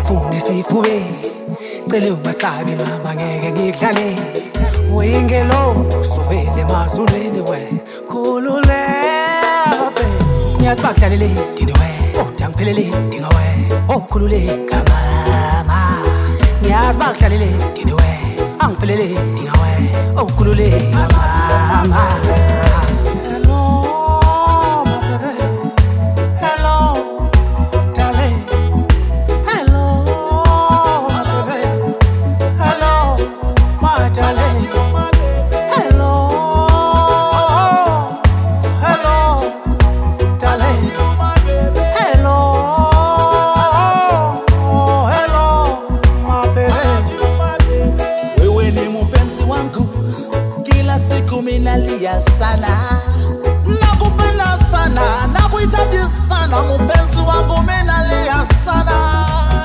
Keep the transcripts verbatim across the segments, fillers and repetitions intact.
Ngifune sifuwe cela ungasabi mama ngeke ngidlale uyingelo sovele mazulweni we khululeka babe ngiyasibakudlalele dini we oh dangiphelele dinga we oh khululeka mama ngiyasibakudlalele dini we angiphelele dinga we oh khululeka mama. Minalia sana nakupenda sana nakuhitaji sana mpenzi wangu minalia sana.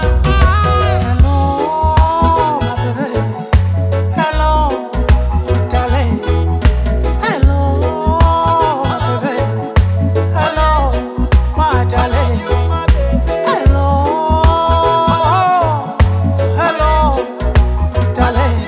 Hello my baby, hello darling, hello my baby, hello my darling, hello hello darling.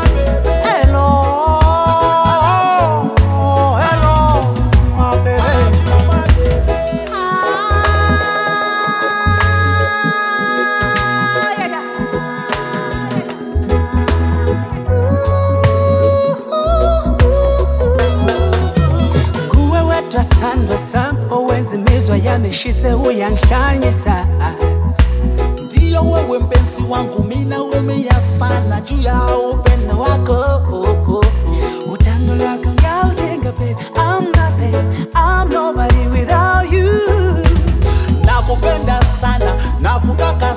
Sandwa sam owenzi mizwa yameshise uyanhlanyisa ndiyo wewe mpenzi wangu mina umia sana juu ya upendo wako utando lwako ngiyaludinga babe I'm nothing I'm nobody without you nakupenda sana nakutaka